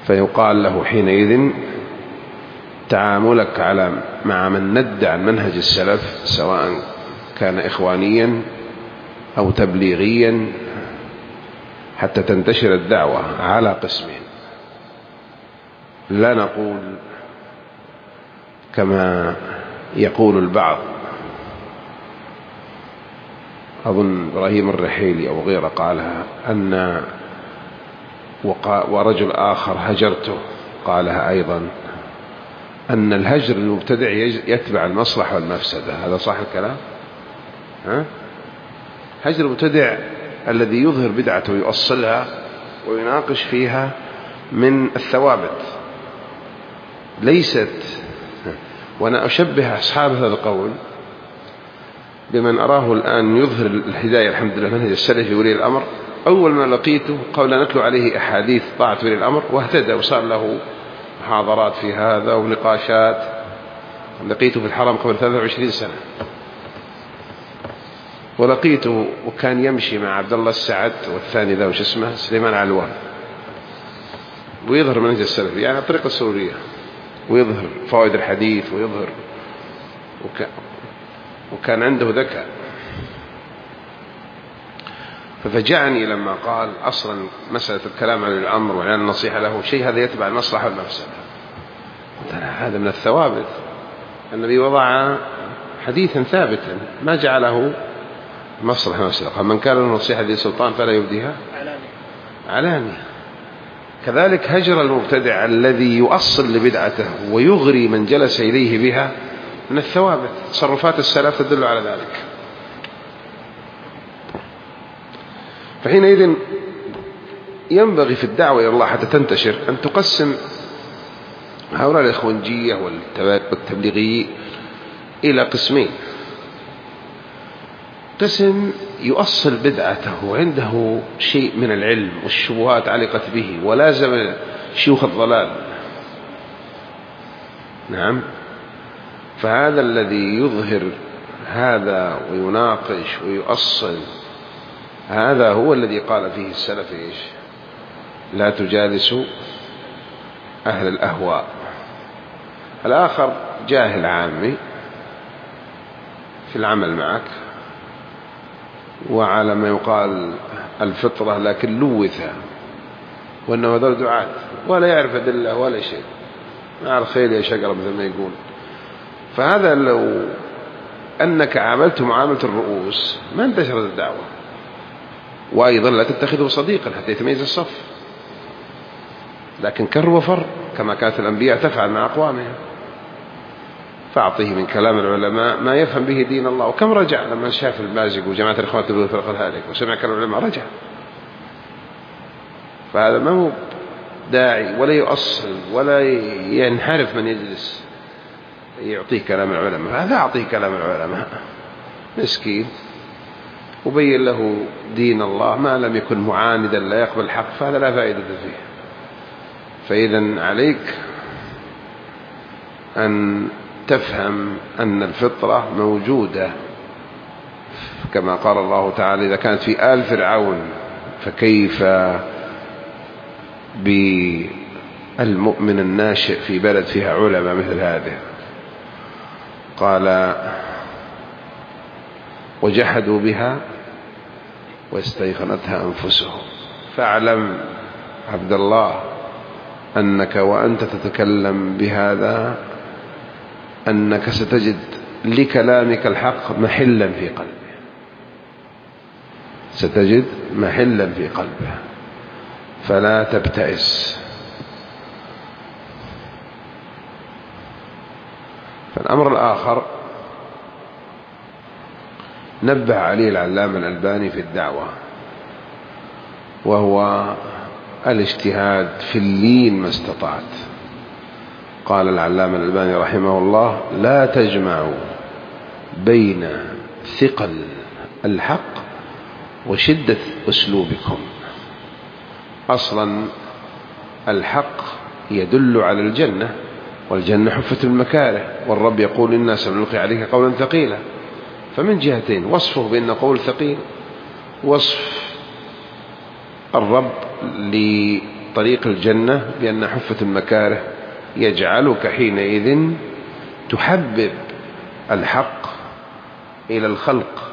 فيقال له حينئذ تعاملك مع من ندى عن منهج السلف سواء كان إخوانيا أو تبليغيا حتى تنتشر الدعوة على قسمين. لا نقول كما يقول البعض، أظن إبراهيم الرحيلي أو غيره قالها، ورجل آخر هجرته قالها أيضا، أن الهجر المبتدع يتبع المصلحة والمفسدة. هذا صح الكلام؟ هجر المبتدع الذي يظهر بدعته ويؤصلها ويناقش فيها من الثوابت ليست. وأنا أشبه أصحاب هذا القول بمن أراه الآن يظهر الهداية الحمد لله منهج السلف في ولي الأمر. أول ما لقيته قبل نتلو عليه أحاديث طاعة ولي الأمر واهتدى وصار له محاضرات في هذا ونقاشات. لقيته في الحرم قبل 23 سنة، ولقيته وكان يمشي مع عبد الله السعد والثاني ذا وش اسمه سليمان علوان، ويظهر منهج السلف يعني الطريقة السورية، ويظهر فوائد الحديث ويظهر وكان عنده ذكاء. ففجعني لما قال أصلا مسألة الكلام عن الأمر وعن النصيحة له شيء هذا يتبع المصلحة والمفسدة. هذا من الثوابت. النبي وضع حديثا ثابتا ما جعله مصلحة والمفسدة. من كان له نصيحة ذي سلطان فلا يبديها علانية. كذلك هجر المبتدع الذي يؤصل لبدعته ويغري من جلس إليه بها من الثوابت. تصرفات السلف تدل على ذلك. فحينئذ ينبغي في الدعوة إلى الله حتى تنتشر أن تقسم هؤلاء الإخوانجية والتبليغي إلى قسمين. قسم يؤصل بدعته وعنده شيء من العلم والشبهات علقت به ولازم شيوخ الضلال، نعم، فهذا الذي يظهر هذا ويناقش ويؤصل هذا هو الذي قال فيه السلف إيش؟ لا تجالسوا أهل الأهواء. الآخر جاهل عامي في العمل معك وعلى ما يقال الفطرة لكن لوثها، وأنه هذول دعاة ولا يعرف أدلة ولا شيء، مع الخيل يا شقرة مثل ما يقول. فهذا لو أنك عاملته معاملة الرؤوس ما انتشرت الدعوة. وأيضا لا تتخذه صديقا حتى يتميز الصف، لكن كر وفر كما كانت الأنبياء تفعل مع أقوامهم. فأعطيه من كلام العلماء ما يفهم به دين الله. وكم رجع لما شاف المازق وجماعة الإخوان تبذل فرق الهالك وسمع كلام العلماء رجع. فهذا ما هو داعي ولا يؤصل ولا ينحرف من يجلس يعطيه كلام العلماء. هذا أعطيه كلام العلماء مسكين وبين له دين الله ما لم يكن معاندا لا يقبل الحق، فهذا لا فائدة فيه. فإذا عليك أن تفهم أن الفطرة موجودة كما قال الله تعالى إذا كانت في آل فرعون فكيف بالمؤمن الناشئ في بلد فيها علماء مثل هذه. قال وجحدوا بها واستيقنتها أنفسهم. فاعلم عبد الله أنك وأنت تتكلم بهذا أنك ستجد لكلامك الحق محلا في قلبه، ستجد محلا في قلبه، فلا تبتئس. فالأمر الآخر نبه عليه العلامة الألباني في الدعوة، وهو الاجتهاد في اللين ما استطعت. قال العلامة الألباني رحمه الله لا تجمعوا بين ثقل الحق وشدة أسلوبكم. أصلا الحق يدل على الجنة، والجنة حفت المكاره، والرب يقول إنا سنلقي عليك قولا ثقيلا. فمن جهتين وصفه بأن قول ثقيل، وصف الرب طريق الجنة بأن حفة المكاره يجعلك حينئذ تحبب الحق إلى الخلق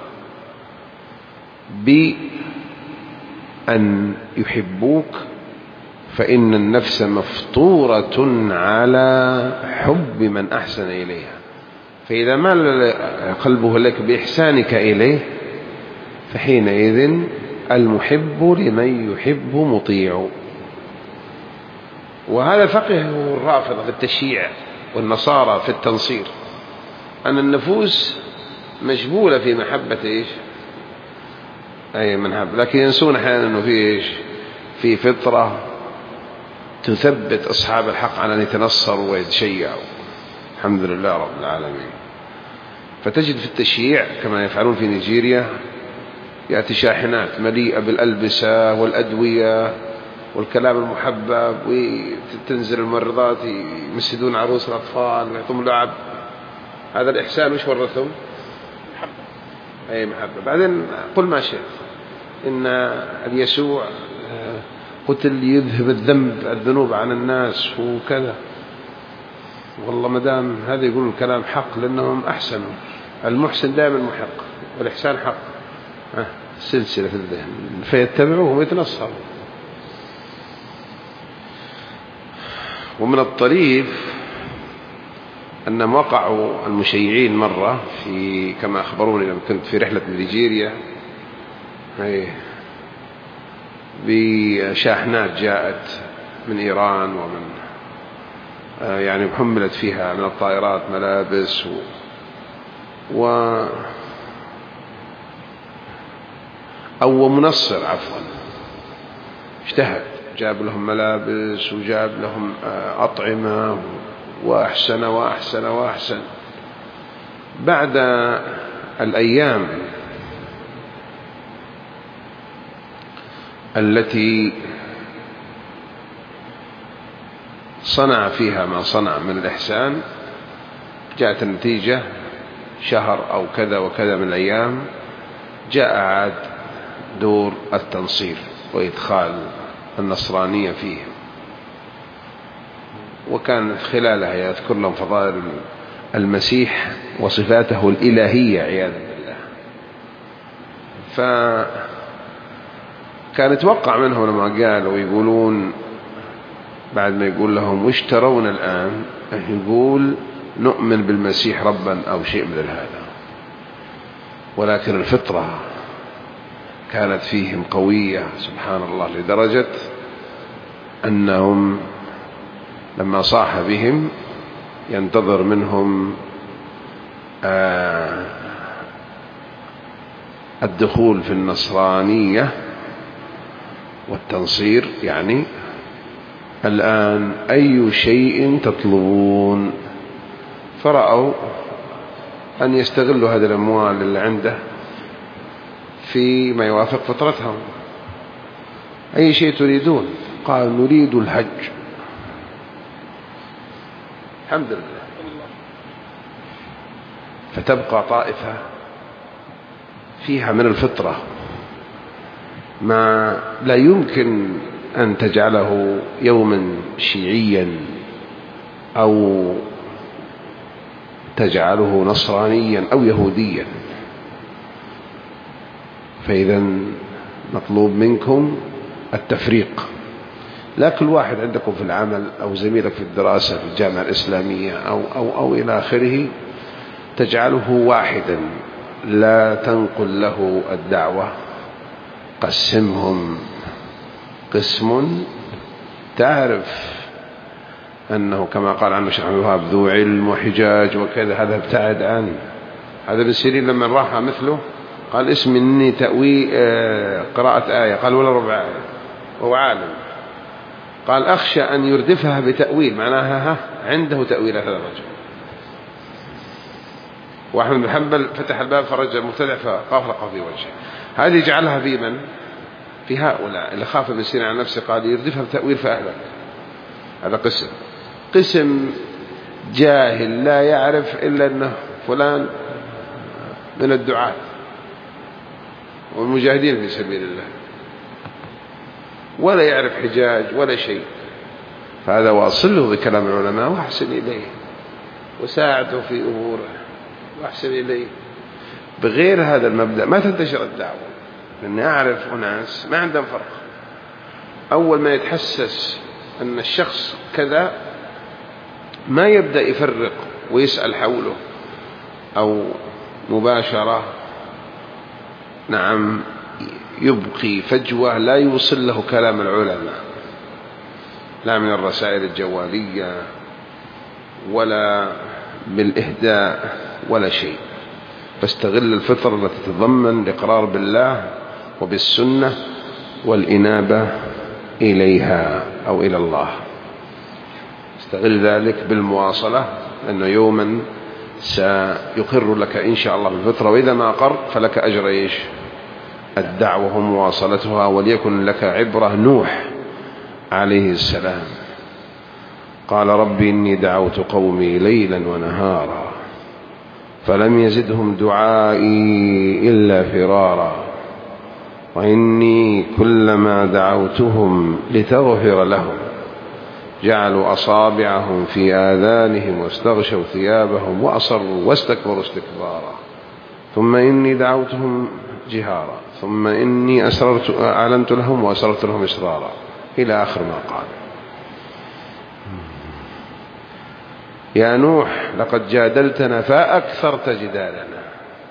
بأن يحبوك، فإن النفس مفطورة على حب من أحسن إليها، فإذا مال قلبه لك بإحسانك إليه فحينئذ المحب لمن يحب مطيع. وهذا فقه الرافضة في التشييع والنصارى في التنصير، أن النفوس مجبولة في محبة إيش؟ أي منحب، لكن ينسون أحيانا أنه في إيش؟ في فطرة تثبت أصحاب الحق على أن يتنصروا ويتشيعوا. الحمد لله رب العالمين. فتجد في التشييع كما يفعلون في نيجيريا يأتي شاحنات مليئة بالألبسة والأدوية والكلام المحبب، وتنزل الممرضات يمسدون عروس الأطفال ويعطون لعب. هذا الإحسان وش ورثهم؟ أي محبة. بعدين قل ما شئت إن اليسوع قتل يذهب الذنوب عن الناس وكذا، والله مدام هذا يقول الكلام حق لأنهم أحسنوا. المحسن دائما محق والإحسان حق. سلسلة في الذهن فيتبعوهم ويتنصروا. ومن الطريف أنهم وقعوا المشيعين مرة في كما أخبروني لما كنت في رحلة نيجيريا بشاحنات جاءت من إيران ومن يعني حملت فيها من الطائرات ملابس أو منصر عفوا اجتهد، جاب لهم ملابس وجاب لهم أطعمة وأحسن وأحسن وأحسن. بعد الأيام التي صنع فيها ما صنع من الإحسان جاءت النتيجة شهر أو كذا وكذا من الأيام جاء عاد دور التنصير وإدخال النصرانية فيهم، وكان خلالها يذكر لهم فضائل المسيح وصفاته الإلهية عياذا بالله. فكان يتوقع منهم لما قالوا ويقولون بعد ما يقول لهم وش ترون الآن، يقول نؤمن بالمسيح ربا أو شيء مثل هذا. ولكن الفطرة كانت فيهم قوية سبحان الله، لدرجة أنهم لما صاح بهم ينتظر منهم الدخول في النصرانية والتنصير، يعني الآن أي شيء تطلبون. فرأوا أن يستغلوا هذه الأموال اللي عنده في ما يوافق فطرتهم. أي شيء تريدون؟ قال نريد الحج. الحمد لله. فتبقى طائفة فيها من الفطرة ما لا يمكن أن تجعله يوما شيعيا أو تجعله نصرانيا أو يهوديا. فإذا مطلوب منكم التفريق. لا كل واحد عندكم في العمل أو زميلك في الدراسة في الجامعة الإسلامية أو إلى آخره تجعله واحدا، لا تنقل له الدعوة. قسمهم قسم تعرف أنه كما قال عنه شيخ عبد الوهاب ذو علم وحجاج وكذا، هذا ابتعد عنه. هذا ابن سيرين لما راح مثله قال اسم مني تأويل قراءة آية، قال ولا ربع آية، وهو عالم. قال أخشى أن يردفها بتأويل، معناها عنده تأويلات هذا الرجل. وأحمد بن حنبل فتح الباب فرج المبتدع فأغلق في وجهه. هذه جعلها في من؟ في هؤلاء اللي خاف ابن سيرين عن نفسه، قال يردفها بتأويل فأهلك. هذا قسم جاهل لا يعرف إلا أنه فلان من الدعاة والمجاهدين في سبيل الله. ولا يعرف حجاج ولا شيء، فهذا واصله بكلام العلماء واحسن إليه وساعده في أموره واحسن إليه. بغير هذا المبدأ ما تنتشر الدعوة، لأني أعرف أناس ما عندهم فرق، أول ما يتحسس أن الشخص كذا ما يبدأ يفرق ويسأل حوله أو مباشرة، نعم، يبقي فجوة لا يوصل له كلام العلماء، لا من الرسائل الجوالية ولا بالإهداء ولا شيء، فاستغل الفطر التي تتضمن الإقرار بالله وبالسنة والإنابة إليها أو إلى الله. استغل ذلك بالمواصلة، لأنه يوما سيقر لك إن شاء الله بالفطرة، وإذا ما أقر فلك أجر الدعوة ومواصلتها. وليكن لك عبرة نوح عليه السلام قال رب إني دعوت قومي ليلا ونهارا فلم يزدهم دعائي إلا فرارا وإني كلما دعوتهم لتغفر لهم جعلوا أصابعهم في آذانهم واستغشوا ثيابهم وأصروا واستكبروا استكبارا ثم إني دعوتهم جهارا ثم إني أعلنت لهم وأسررت لهم إسرارا إلى آخر ما قال. يا نوح لقد جادلتنا فأكثرت جدالنا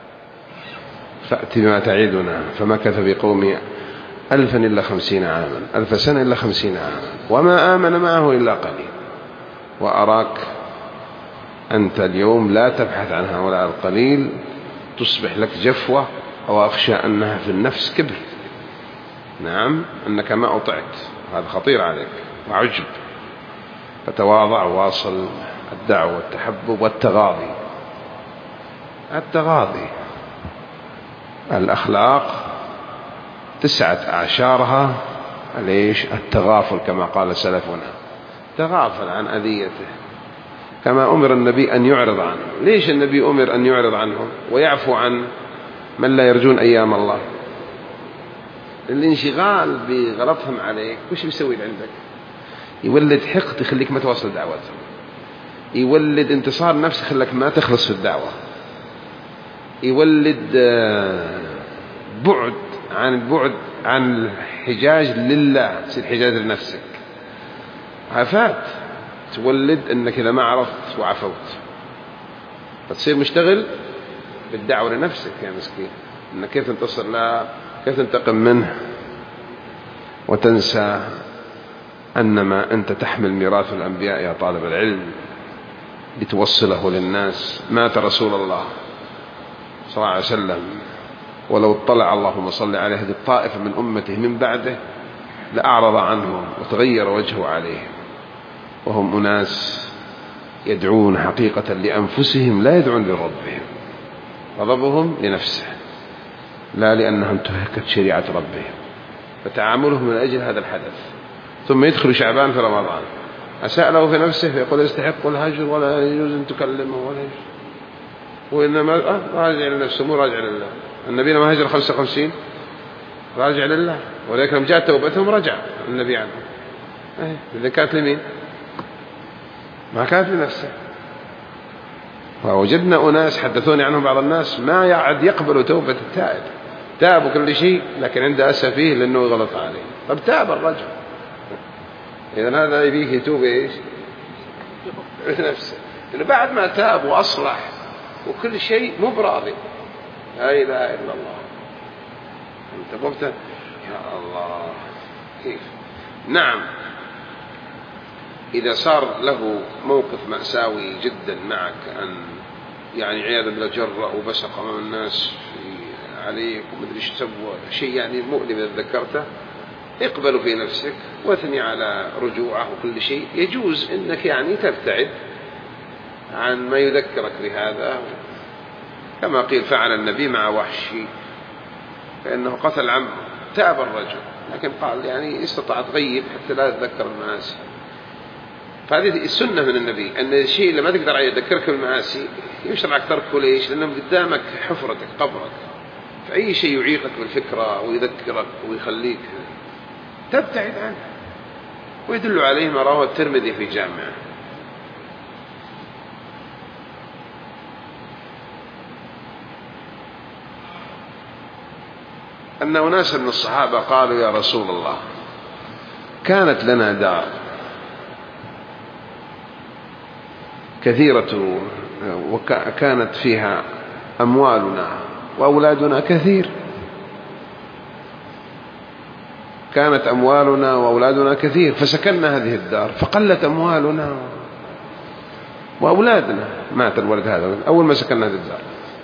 فأت بما تعدنا. فمكث بقومه 1000 إلا 50 عاما، 1000 سنة إلا 50 عاما، وما آمن معه إلا قليل. وأراك أنت اليوم لا تبحث عن هؤلاء القليل، تصبح لك جفوة، أو أخشى أنها في النفس كبر، نعم، أنك ما أطعت، هذا خطير عليك، وعجب. فتواضع وواصل الدعوة والتحبب والتغاضي. التغاضي الأخلاق 9 أعشارها ليش؟ التغافل، كما قال سلفنا، تغافل عن أذيته، كما أمر النبي أن يعرض عنه. ليش النبي أمر أن يعرض عنهم ويعفو عن من لا يرجون أيام الله؟ الانشغال بغلطهم عليك وش بيسوي عندك؟ يولد حقد يخليك ما توصل دعوتهم، يولد انتصار نفس يخليك ما تخلص في الدعوة، يولد بعد عن الحجاج لله، تصير حجاج لنفسك، عفات تولد انك اذا ما عرفت وعفوت فتصير مشتغل بالدعوة لنفسك يا مسكين، انك كيف تنتصر له، كيف تنتقم منه، وتنسى أنما أنت تحمل ميراث الأنبياء يا طالب العلم لتوصله للناس. مات رسول الله صلى الله عليه وسلم، ولو اطلع اللهم صل عليه هذه الطائفة من أمته من بعده لأعرض عنهم وتغير وجهه عليهم، وهم أناس يدعون حقيقة لأنفسهم لا يدعون لربهم، غضبهم لنفسه لا لأنهم انتهكت شريعة ربهم، فتعاملهم من أجل هذا الحدث. ثم يدخل شعبان في رمضان أساء له في نفسه فيقول يستحق الهجر ولا يجوز أن تكلمه ولا يجوز، وإنما راجع لنفسه مو راجع لله. النبي لما هجر 55 راجع لله، ولكن لما جاءت توبتهم رجع النبي عنه. إذا كانت لمين؟ ما كانت لنفسه. ووجدنا أناس حدثوني عنهم بعض الناس ما يعد يقبلوا توبة التائب، تاب كل شيء لكن عنده أسى فيه لأنه غلط عليه. طب تاب الرجل، إذن هذا يبيه يتوب إيش؟ نفسه، إنه بعد ما تاب وأصلح وكل شيء مو براضي. لا إله إلا الله، أنت قمت يا الله كيف؟ نعم، إذا صار له موقف مأساوي جدا معك، أن يعني عياذا بالله جرأ وبسق أمام الناس عليك ومدري ايش سوى شيء يعني مؤلم إذا ذكرته، اقبل في نفسك واثني على رجوعه وكل شيء. يجوز انك يعني تبتعد عن ما يذكرك بهذا، كما قيل فعل النبي مع وحشي فإنه قتل عمه، تاب الرجل لكن قال يعني استطاع تغيب حتى لا تذكر المعاصي. فهذه السنة من النبي، أن الشيء اللي ما تقدر عليه يذكرك بالمعاصي يشرعك تركه. ليش؟ لأنه قدامك حفرتك قبرك، فأي شيء يعيقك بالفكرة ويذكرك ويخليك تبتعد عنها. ويدل عليه ما رواه الترمذي في جامعه أن أناس من الصحابة قالوا يا رسول الله كانت لنا دار كثيرة وكانت فيها أموالنا وأولادنا كثير، كانت أموالنا وأولادنا كثير فسكننا هذه الدار فقلت أموالنا وأولادنا، مات الولد هذا أول ما سكننا هذه الدار.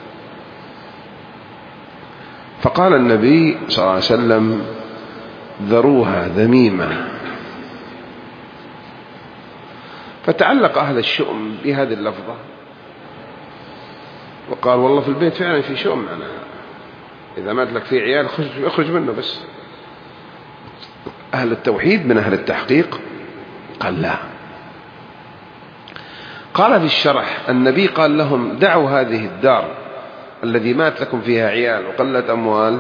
فقال النبي صلى الله عليه وسلم ذروها ذميمة. فتعلق أهل الشؤم بهذه اللفظة وقال والله في البيت فعلا في شؤم معنا، إذا مات لك في عيال اخرج منه. بس أهل التوحيد من أهل التحقيق قال لا. قال في الشرح النبي قال لهم دعوا هذه الدار الذي مات لكم فيها عيال وقلت أموال،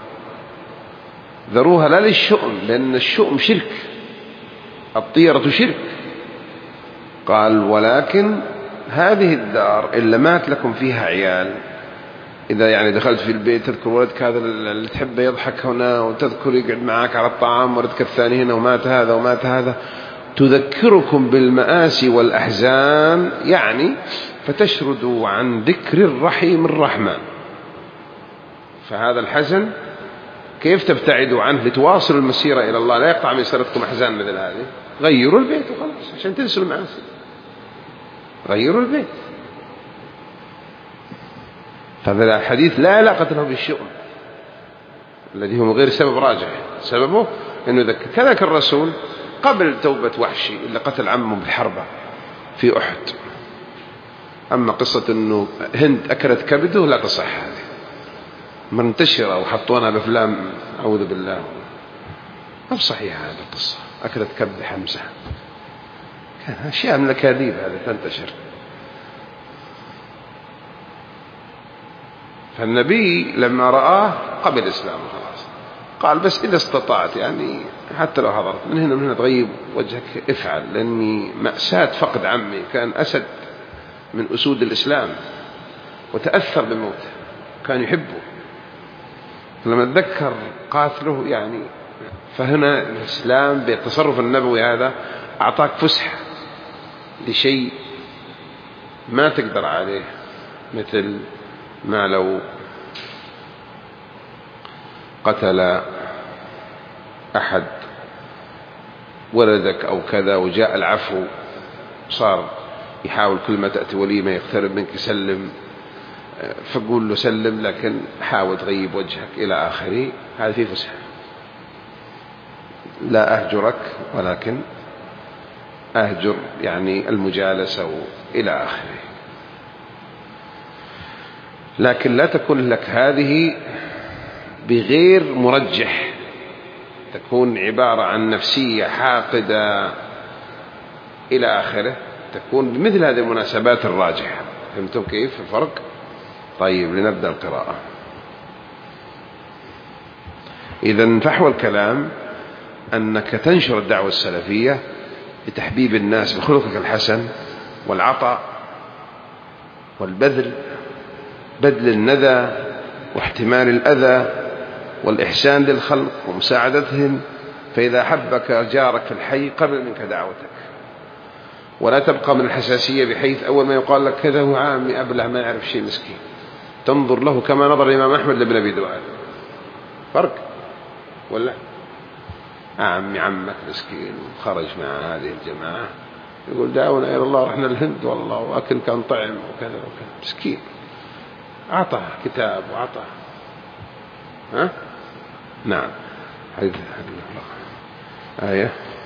ذروها لا للشؤم لأن الشؤم شرك، الطيرة شرك. قال ولكن هذه الدار إلا مات لكم فيها عيال، إذا يعني دخلت في البيت تذكر ولدك هذا اللي تحبه يضحك هنا وتذكر يقعد معك على الطعام، ولدك الثاني هنا ومات هذا ومات هذا، تذكركم بالمآسي والأحزان يعني فتشردوا عن ذكر الرحيم الرحمن. فهذا الحزن كيف تبتعدوا عنه لتواصلوا المسيرة إلى الله، لا يقطع من سيرتكم أحزان مثل هذه، غيروا البيت وخلاص عشان تنسوا المعاصي، غيروا البيت. هذا الحديث لا علاقة له بالشؤم الذي هو من غير سبب راجح، سببه أنه ذكر. كذلك الرسول قبل توبة وحشي اللي قتل عمه بالحربة في أحد. أما قصة أنه هند أكلت كبده لا تصح، هذه منتشرة وحطونها بأفلام أعوذ بالله، ما بصحيح هذه القصة. أكلت كبد حمزة، أشياء من الأكاذيب هذه تنتشر. فالنبي لما رآه قبل إسلامه خلاص، قال بس إذا استطعت يعني حتى لو حضرت من هنا من هنا تغيب وجهك افعل، لأني مأساة فقد عمي كان أسد من أسود الإسلام وتأثر بموته كان يحبه، لما تذكر قاتله يعني. فهنا الإسلام بالتصرف النبوي هذا أعطاك فسحة لشيء ما تقدر عليه، مثل ما لو قتل أحد ولدك أو كذا وجاء العفو، صار يحاول كل ما تأتي وليمة يقترب منك يسلم، فقول له سلم لكن حاول تغيب وجهك إلى آخره. هذا فيه فسحة، لا أهجرك ولكن أهجر يعني المجالسة إلى آخره. لكن لا تكون لك هذه بغير مرجح، تكون عبارة عن نفسية حاقدة إلى آخره، تكون بمثل هذه المناسبات الراجحة. فهمتم كيف الفرق؟ طيب لنبدأ القراءة. إذن فحوى الكلام أنك تنشر الدعوة السلفية لتحبيب الناس بخلقك الحسن والعطاء والبذل، بذل الندى واحتمال الأذى والإحسان للخلق ومساعدتهم. فإذا حبك جارك في الحي قبل منك دعوتك، ولا تبقى من الحساسية بحيث أول ما يقال لك كذا هو عامي أبلع ما يعرف شيء مسكين، تنظر له كما نظر الإمام أحمد لابن أبي دؤاد. فرق ولا عمي عمك مسكين وخرج مع هذه الجماعة يقول دعونا إلى الله، رحنا الهند والله وأكل كان طعم وكذا وكذا، مسكين أعطى كتاب وأعطى نعم. حديث آية